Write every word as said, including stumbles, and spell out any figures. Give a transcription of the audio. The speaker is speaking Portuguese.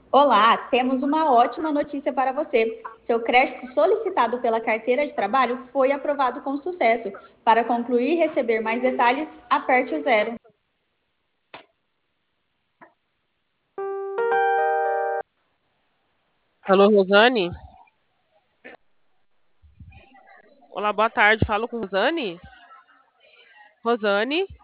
Olá, temos uma ótima notícia para você. Seu crédito solicitado pela carteira de trabalho foi aprovado com sucesso. Para concluir e receber mais detalhes, aperte o zero. Alô, Rosane? Olá, boa tarde. Falo com Rosane? Rosane?